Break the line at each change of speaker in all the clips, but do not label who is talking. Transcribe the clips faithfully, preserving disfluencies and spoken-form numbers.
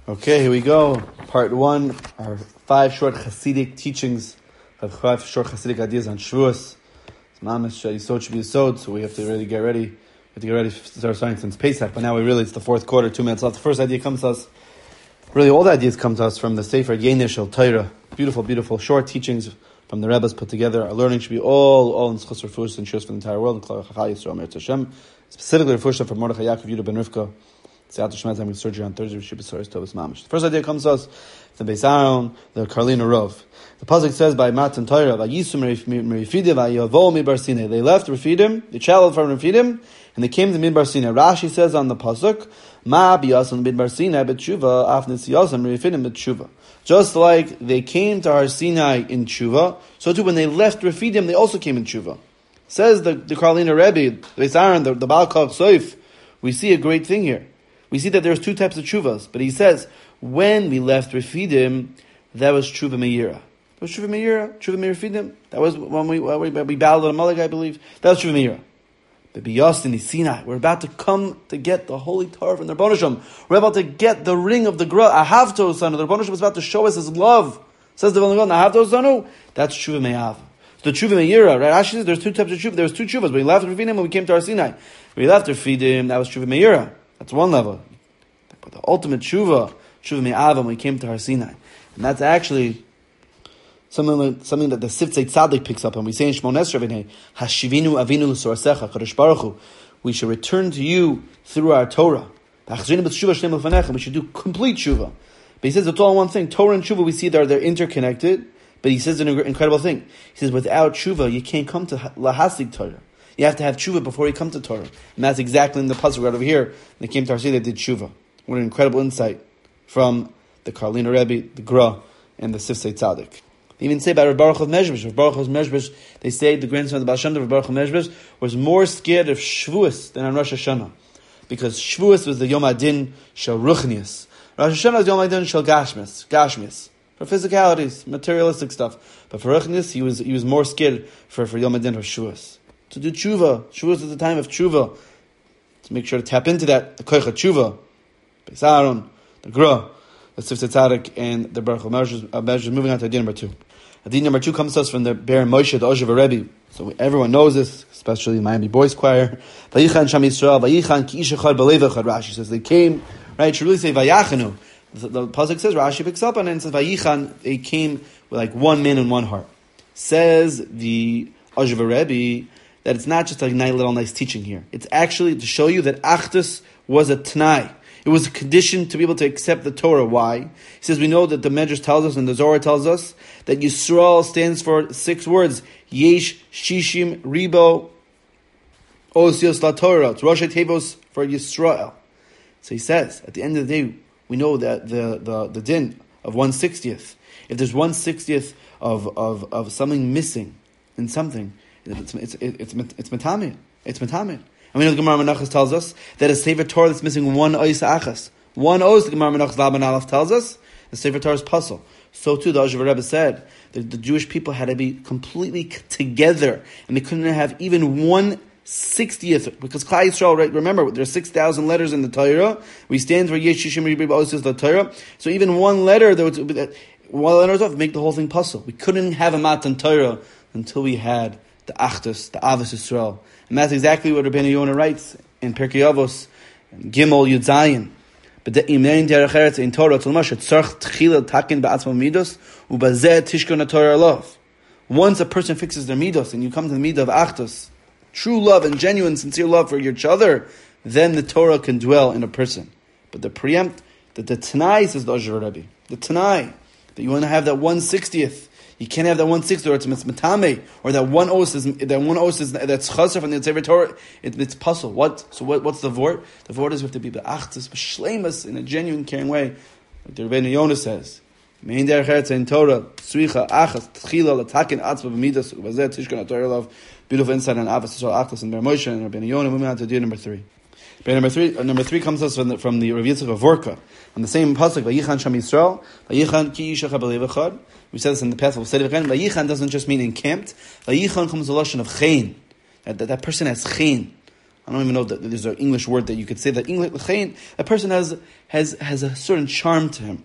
Okay, here we go. Part one, our five short Hasidic teachings of five short Hasidic ideas on Shavuos. It's mamish Yisod should be Yisod, so we have to really get ready. We have to get ready to start starting since Pesach, but now we really, it's the fourth quarter, two minutes left. The first idea comes to us, really all the ideas come to us from the Sefer Yenish El Torah. Beautiful, beautiful, short teachings from the Rebbe's put together. Our learning should be all, all in Schus Refush and Shus for the entire world, specifically Refush for Mordechai Yaakov Yehuda ben Rivka. The surgery on Thursday. The first idea comes to us, the Beis Aaron, the Karlina Rov. The pasuk says by Matan Torah, "Vayisum Refidim, Vayavo Midbar Sinai." They left Refidim, they traveled from Refidim, and they came to Midbar Sinai. Rashi says on the pasuk, "Ma biyasan Midbar Sinai b'tshuva, afnis yasan Refidim b'tshuva." Just like they came to Har Sinai in tshuva, so too when they left Refidim, they also came in tshuva. Says the the Karlina Rebbe, the Beis Aaron, the, the Baal Kach Soif. We see a great thing here. We see that there's two types of tshuvas, but he says, when we left Refidim, that was tshuva meira. That was tshuva meira, tshuva meira Refidim. That was when we, when we, we battled on Amalek, I believe. That was tshuva meira. But biyastin Sinai, we're about to come to get the holy Torah from the Rebbeinu Shem. We're about to get the ring of the Gra, Ahavto Sanu. The Rebbeinu Shem is about to show us his love. Says the Rebbeinu Shem, Ahavto Sanu, that's tshuva me'av. So the tshuva meira, right? Actually says there's two types of tshuva. There was two tshuvas. We left Refidim when we came to Har Sinai. We left Refidim, that was tshuva meira. That's one level. But the ultimate tshuva, tshuva me'av, when we came to Har Sinai. And that's actually something like, something that the Siftzei Tzaddik picks up, and we say in Shmon Esrei, Hashivinu avinu l'sorasecha, Kadosh Baruch Hu. We should return to you through our Torah. We should do complete tshuva. But he says it's all one thing. Torah and tshuva, we see they're, they're interconnected, but he says an incredible thing. He says without tshuva, you can't come to lahasig Torah. You have to have tshuva before you come to Torah. And that's exactly in the pasuk right over here. They came to Har Sinai, they did tshuva. What an incredible insight from the Karlina Rebbe, the Gra, and the Siftzei Tzaddik. They even say about Reb Baruch of Mezhbish. Reb Baruch of Mezhbish, they say the grandson of the Baal Shem Tov, Reb Baruch of Mezhbish, was more scared of Shavuos than on Rosh Hashanah. Because Shavuos was the Yom Adin Shel Ruchnius. Rosh Hashanah was Yom Adin Shel Gashmis. Gashmis. For physicalities, materialistic stuff. But for Ruchnius, he was he was more scared for, for Yom Adin or Shavuos. To do tshuva. Shavuos is the time of tshuva. To make sure to tap into that, the koich tshuva. Beis Aaron, the Gra, the Siftzei Tzaddik, and the Baruch HaMezhbish. Moving on to idea number two. Idea number two comes to us from the Ber Moshe, the Oshev Rebbe. So everyone knows this, especially the Miami Boys Choir. Vayichan Sham Yisrael, Vayichan ki ish echad b'lev echad. Rashi says they came, right? It should really say Vayachanu. The, the pasuk says, Rashi picks up on it and says Vayichan, they came with like one man and one heart. Says the Oshev Rebbe that it's not just a nice little nice teaching here. It's actually to show you that Achdus was a T'nai. It was a condition to be able to accept the Torah. Why? He says we know that the Medrash tells us and the Zohar tells us that Yisrael stands for six words. Yesh, Shishim, Ribo, Osios La Torah. It's Rosh Tevos for Yisrael. So he says, at the end of the day, we know that the, the, the din of one sixtieth. If there's one sixtieth of, of, of something missing in something, it's it's it's it's, it's metamid. It's metamid. And we know the Gemara Menachos tells us that a Sefer Torah that's missing one ois achas. One ois, the Gemara Menachos Laban Aleph tells us, the Sefer Torah is puzzle. So too, the Oshev Rebbe said that the Jewish people had to be completely together, and they couldn't have even one sixtieth, because Klal Yisrael, right, remember, there's six thousand letters in the Torah. We stand for Yesh Shishim Ribi Osios the Torah. So even one letter, that would, one letter off, make the whole thing puzzle. We couldn't have a Matan Torah until we had the Achdus, the Avos Yisrael. And that's exactly what Rabbeinu Yonah writes in Pirkei Avos, Gimel Yud Zayin. But the Imein Derech Eretz in Torah Tzolmash Tzarch Tchila Takin Ba'atzma Midos Ubazeh Tishkon Torah Love. Once a person fixes their midos and you come to the midah of Achdus, true love and genuine, sincere love for each other, then the Torah can dwell in a person. But the preempt, that the Tanai, says the Oshev Rebbe, the Tanai, that you want to have that one sixtieth. You can't have that one sixth, or it's mitame, or that one os is that one os is that's chaser from the Sefer Torah. It, it's puzzle. What? So what? What's the vort? The vort is we have to be be'achtus, b'shleimus in a genuine, caring way. Like the Rebbeinu Yonah says, "Mein derech eretz in Torah tzricha achas tchila latakin atzma b'midas ubazeh tishkon Torah love." Beautiful insight on Avos Yisrael Achdus and Ber Moshe and Rebbeinu Yonah. Moving on to idea number three. But number three, uh, number three comes to us from the, from the Rav Yitzchak of Vorka. On the same pasuk, Vayichan Sham Yisrael, Vayichan ki ish echad b'lev echad. We said this in the past, we'll say it again. Vayichan doesn't just mean encamped. Vayichan comes the lashon of chen. That, that, that person has chen. I don't even know that there's an English word that you could say that English, a person has, has, has a certain charm to him.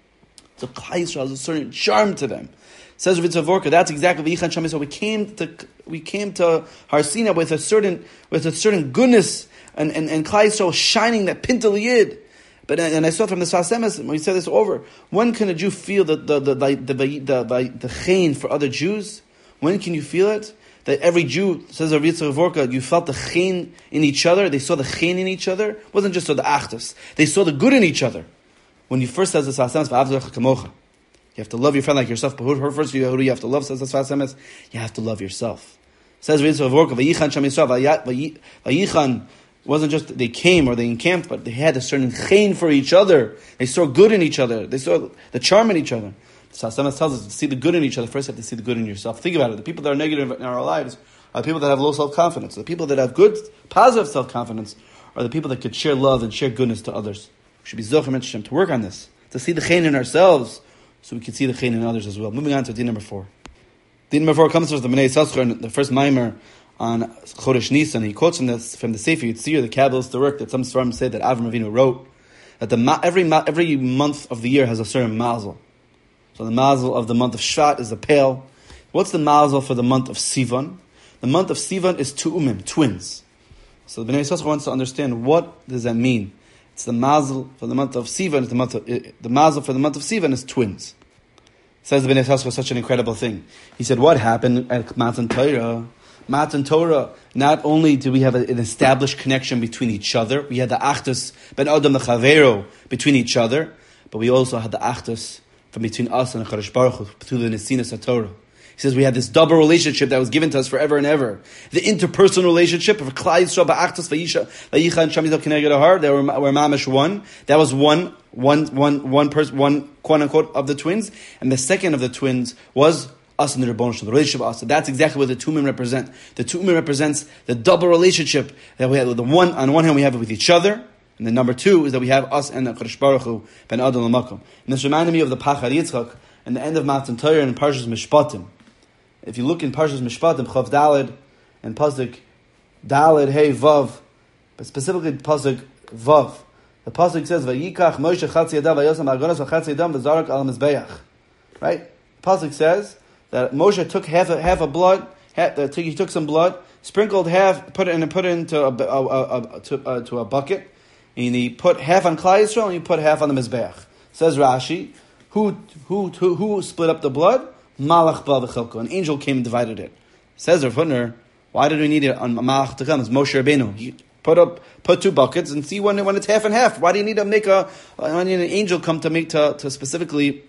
So Klal Yisrael has a certain charm to them. Says Rav Yitzchak Vorka, that's exactly V'yichan Sham Yisrael. We came to we came to Har Sinai with a certain with a certain goodness and and, and Klal Yisrael shining that pintel yid. But and I saw from the Sfas Emes, when we said this over, when can a Jew feel the the the the the, the, the, the chen for other Jews? When can you feel it? That every Jew, says Rav Yitzchak Vorka, you felt the chen in each other. They saw the chen in each other. It wasn't just so the achdus. They saw the good in each other. When you first says the Sfas Emes, V'avdach kamocha. You have to love your friend like yourself. But who, first, who do you have to love? Says the Sfas Emes. You have to love yourself. Says Rav Yitzchak Vorka, V'yichan Sham Yisrael. V'yichan wasn't just they came or they encamped, but they had a certain chen for each other. They saw good in each other. They saw the charm in each other. The Sfas Emes tells us to see the good in each other. First, you have to see the good in yourself. Think about it. The people that are negative in our lives are the people that have low self-confidence. The people that have good, positive self-confidence are the people that could share love and share goodness to others. We should be zochim and Hashem to work on this, to see the chen in ourselves, so we can see the chen in others as well. Moving on to din number four. Din number four comes from the Bnei Yissaschar, the first mimer on Chodesh Nisan. He quotes from, this, from the Sefer Yitzir, the Kabbalist work that some Sfarim say that Avram Avinu wrote, that the every every month of the year has a certain mazel. So the mazel of the month of Shvat is a pale. What's the mazel for the month of Sivan? The month of Sivan is tu'umim, twins. So the Bnei Yissaschar wants to understand, what does that mean? It's the mazel for the month of Sivan. The month of, the mazel for the month of Sivan is twins. Says the Bnei Yissaschar such an incredible thing. He said, what happened at Matan Torah? Matan Torah, not only do we have an established connection between each other, we had the achdus ben Adam the Chavero between each other, but we also had the achdus from between us and the Kadosh Baruch Hu through the Nesinas HaTorah. He says we had this double relationship that was given to us forever and ever. The interpersonal relationship of Klal Yisrael ba'achdus v'yichan and Sham Yisrael k'neged har. They were, were mamash one. That was one, one, one, one person, one quote unquote of the twins, and the second of the twins was us and the Rebbeinu Shalom, the relationship of us. So that's exactly what the Tumim represent. The Tumim represents the double relationship that we have. The one on one hand we have it with each other, and the number two is that we have us and the Kadosh Baruch Hu ben Adam l'makom. And this reminded me of the Pachar Yitzchak and the end of Matan Torah in Parshas Mishpatim. If you look in Parshas Mishpatim, Chav Daled and Pasuk Daled Hey Vav, but specifically Pasuk Vav, the Pasuk says Vayikach Moshe Chatzi Yadav Vayosam Agonos V'Chatzi Yadav V'Zarak Al Mizbeach. Right? The Pasuk says that Moshe took half a, half a blood, half, uh, he took some blood, sprinkled half, put it in, put it into a, a, a, a, to, uh, to a bucket, and he put half on Klal Yisrael and he put half on the Mizbeach. Says Rashi, who who who, who split up the blood? Malach ba v'chelko. An angel came and divided it. Says Rav Hutner, why did we need it on Malach to come? It's Moshe Rabbeinu. He put up, put two buckets and see when when it's half and half. Why do you need to make a? Why do you need an angel come to make to, to specifically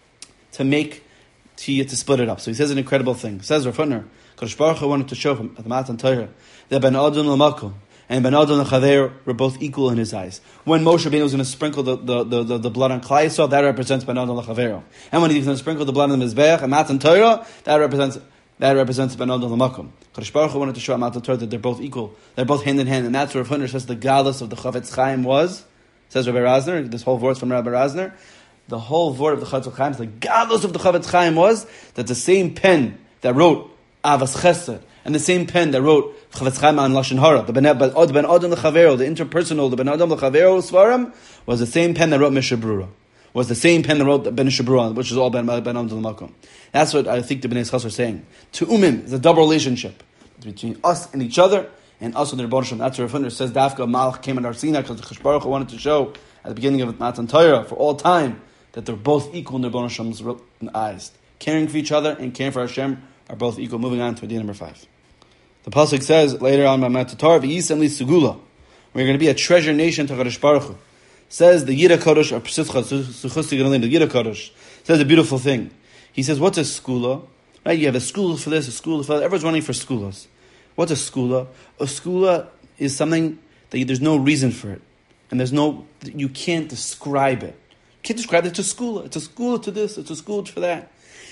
to make to to split it up? So he says an incredible thing. Says Rav Hutner, Kadosh Baruch Hu wanted to show him at the Matan Torah that Ben Adon l'makom and Ben Adon l'chaver were both equal in his eyes. When Moshe Rabbeinu was going to sprinkle the, the, the, the blood on Klal Yisrael, that represents Ben Adon l'chaver. And when he was going to sprinkle the blood on the Mizbeach and Matan Torah, that represents that represents Ben Adon l'makom. Kadosh Baruch Hu wanted to show at Matan Torah that they're both equal. They're both hand in hand. And that's where Rav Hutner says the galus of the Chavetz Chaim was. Says Rabbi Razner, this whole verse from Rabbi Razner. The whole word of the Chavetz Chaim, the galus of the Chavetz Chaim was that the same pen that wrote Avas Chesed and the same pen that wrote Chavetz Chaim on Lashon Hara, the Ben Adam l'Chavero, the interpersonal, the Ben Adam l'Chavero Svarim, was the same pen that wrote Mishnah Berurah. Was the same pen that wrote Ben Berurah, which is all Ben Ben Adam l'Makom. That's what I think the Bnei Yissaschar are saying. Tu'umim is a double relationship between us and each other, and us and the Rebbeinu Shalom. That's where Rav Hutner says Dafka Malach came in Har Sinai because the Kadosh Baruch Hu wanted to show at the beginning of Matan Torah for all time that they're both equal in the Rebbeinu Shalom's eyes. Caring for each other and caring for Hashem are both equal. Moving on to idea number five. The pasuk says later on by Matan Torah, "V'yisem li segula." We're going to be a treasure nation to Kadosh Baruch Hu. Says the Yiddah Kodesh or Pesischa Suchus Tigalim. The Yiddah Kodesh says a beautiful thing. He says, "What's a skula?" Right? You have a school for this, a school for that. Everyone's running for skulas. What's a skula? A skula is something that you, there's no reason for it, and there's no you can't describe it. You can't describe it. It's a skula. It's a skula to this. It's a skula for that.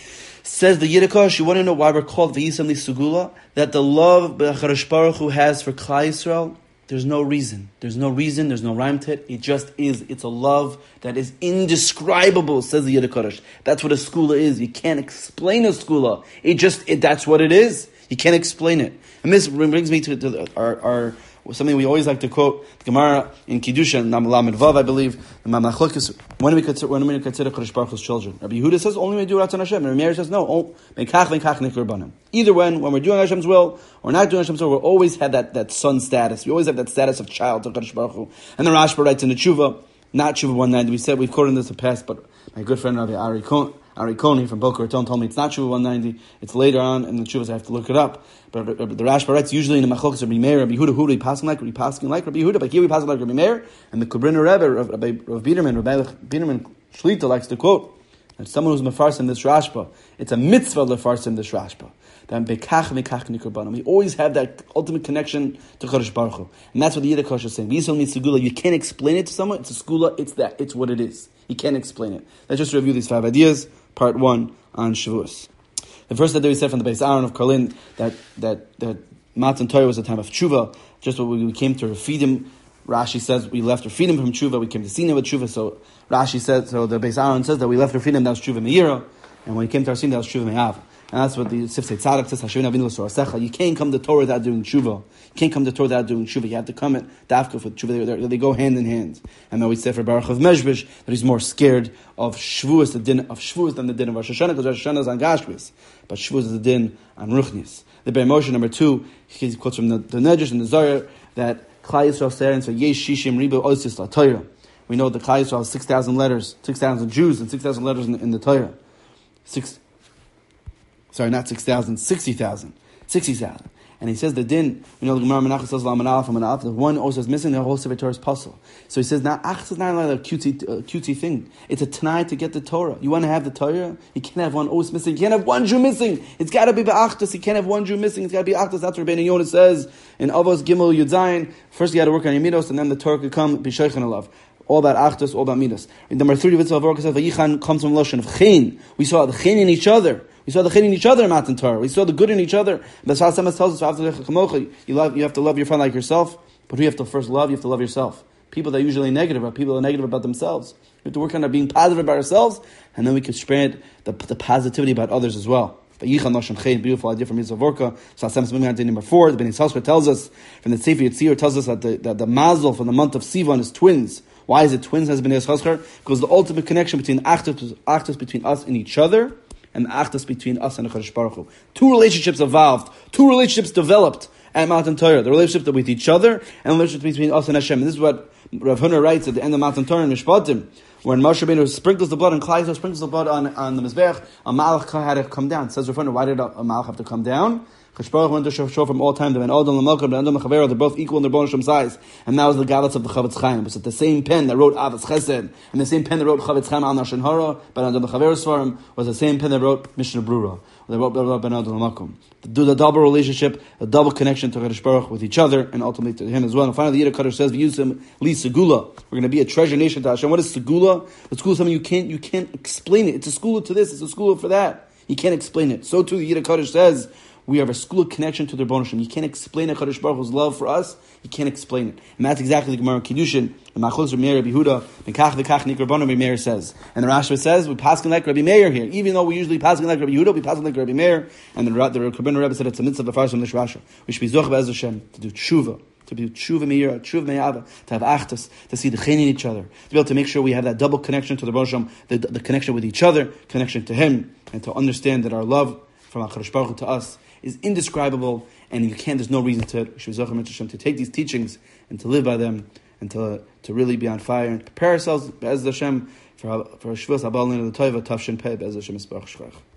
Says the Yiddah Kodesh, you want to know why we're called V'yisem li segula? That the love Kadosh Baruch Hu has for Klal Yisrael, there's no reason. There's no reason. There's no rhyme to it. It just is. It's a love that is indescribable, says the Yiddah Kodesh. That's what a skula is. You can't explain a skula. It just, it, that's what it is. You can't explain it. And this brings me to, to our, our something we always like to quote, the Gemara in Kiddushin, Lamed Vav, I believe, the Mamlachlukas, when do we consider, when do we consider Kodesh Baruch Hu's children? Rabbi Yehuda says, only when we do Ratzon Hashem. And Rabbi Meir says, no, Meikach Meikach Nikr Banim. Either when, when we're doing Hashem's will, or not doing Hashem's will, we'll always have that, that son status. We always have that status of child to Kodesh Baruch Hu. And the Rashba writes in the Tshuva, not Tshuva one ninety, we said, we've quoted this in the past, but my good friend Rabbi Ari Cohn, Ari Koni from Boca Raton told me it's not Tshuva one ninety, it's later on in the Tshuvas, I have to look it up. But the Rashba writes, usually in the Machlokas of Rabbi Meir, Rabbi Yehuda, who do we passing like? Rabbi passing like Rabbi Yehuda, but here we passing like Rabbi Meir, and the Kubriner Rebbe, Rabbi Biederman, Rabbi Biederman Shlita likes to quote, that someone who's mefarsim this Rashba, it's a mitzvah lefarsim this Rashba. That bekach mekach nikurbanim. We always have that ultimate connection to Chodesh Baruch Hu. And that's what the Yiddish is saying. V'yisrael means segula. You can't explain it to someone. It's a segula. It's that. It's what it is. You can't explain it. Let's just review these five ideas. Part one on Shavuos. The first idea we said from the Beis Aaron of Karlin that that that Matan Torah was a time of tshuva. Just what we came to Refidim. Rashi says we left Refidim from tshuva. We came to Sinai with tshuva. So Rashi said. So the Beis Aaron says that we left Refidim. That was tshuva meira. And when we came to our sin, that was tshuva me'av. And that's what the Sifsei Tzadik says, Hashem Avinu L'Sorasecha. You can't come to Torah without doing tshuva. You can't come to Torah without doing tshuva. You have to come at Dafka with tshuva. They, they go hand in hand. And then we say for Baruch of Mezhbish that he's more scared of Shavuos, the din of Shavuos, than the din of Rosh Hashanah, because Rosh Hashanah is on Gashmis. But Shavuos is the din on Ruchnis. The Be'er Moshe, number two, he quotes from the, the Nedrash and the Zohar that Klal Yisrael said, so Yesh Shishim Ribu Osis La Torah. We know that Klal Yisrael has six thousand letters, six thousand Jews, and six thousand letters in, in the Torah. Six. Sorry, not six thousand, sixty thousand. sixty thousand. And he says the din, you know, the Gemara Menachos says, Laman Aleph, Laman Aleph, the one also is missing, the whole Sefer Torah is puzzle. So he says, now, Ach is not like a cutesy, uh, cutesy thing. It's a Tanai to get the Torah. You want to have the Torah? You can't have one os missing. You can't have one Jew missing. It's got to be Ba'achtas. You can't have one Jew missing. It's got to be Achtas. That's what Rabbeinu Yonah says in Avos Gimel Yud Zayin. First you got to work on your midos, and then the Torah could come, B'Sheichan Alav. All about Achtas, all about midos. In number thirty, Vitzal Vorka says, Vayichan comes from Lashon of Chen. We saw the Chen in each other. We saw the chen in each other in Matan Torah. We saw the good in each other. But Sal Semes tells us, you love, you have to love your friend like yourself. But who you have to first love? You have to love yourself. People that are usually negative are people that are negative about themselves. We have to work on being positive about ourselves, and then we can spread the, the positivity about others as well. Beautiful idea from Yitzhak Vorka. Sal Semes moving on to number four. The Bnei Yisrael tells us, from the Sefer Yetzirah tells us that the, that the mazel from the month of Sivan is twins. Why is it twins has Bnei Yisrael? Because the ultimate connection between achdus between us and each other, and the achdus between us and the Chodesh Baruch Hu. Two relationships evolved. Two relationships developed at Matan Torah. The relationship with each other and the relationship between us and Hashem. And this is what Rav Huna writes at the end of Matan Torah in Mishpatim, when Moshe Rabbeinu sprinkles the blood and Klal Yisrael sprinkles the blood on, on the Mizbeach, a Malach had to come down. It says Rav Huna, why did a, a Malach have to come down? Chodesh Baruch Hu went to show, show from all time that when Odom and Malcham and Adam and Chavera, they're both equal in their bonus size. And that was the galats of the Chavetz Chaim. It was the same pen that wrote Avos Chesed, and the same pen that wrote Chavetz Chaim al Nashon Hara, but Adam and Chavera Svarim was the same pen that wrote Mishnah Brura. They wrote Ben Odom and Malcham. Do the double relationship, a double connection to Chodesh Baruch Hu with each other, and ultimately to him as well. And finally, the Yiddish Kaddish says, "We use him li segula." We're going to be a treasure nation to Hashem. What is segula? The school is something you can't you can't explain it. It's a school to this. It's a school for that. You can't explain it. So too, the Yiddish Kaddish says, we have a school of connection to the Rebbeinu Shem. You can't explain a Chodesh Baruch Hu's love for us. You can't explain it. And that's exactly the Gemara in Kiddushin. The Machlos Rabbi Meir, Rabbi Yehuda, Mekach v'kach nik Rabbanon, Rabbi Meir says. And the Rashba says, we pass like Rabbi Meir here. Even though we usually pass like Rabbi Yehuda, we pass like Rabbi Meir. And the, the Rabbeinu Rebbe said it's a mitzvah b'farshim lish Rasha. We should be zoch be'ez Hashem, to do tshuva. To be tshuva meira, tshuva me'ava, to have achtas, to see the chen in each other, to be able to make sure we have that double connection to the Rebbeinu Shem, the, the connection with each other, connection to Him, and to understand that our love from HaKadosh Baruch Hu to us is indescribable, and you can't, there's no reason to, to take these teachings and to live by them, and to to really be on fire, and prepare ourselves, Be'ez Hashem, for, for Shavuos Haba Alenu L'Toiva, Tafshin Pei, Be'ez Hashem Yisbarach Shchach.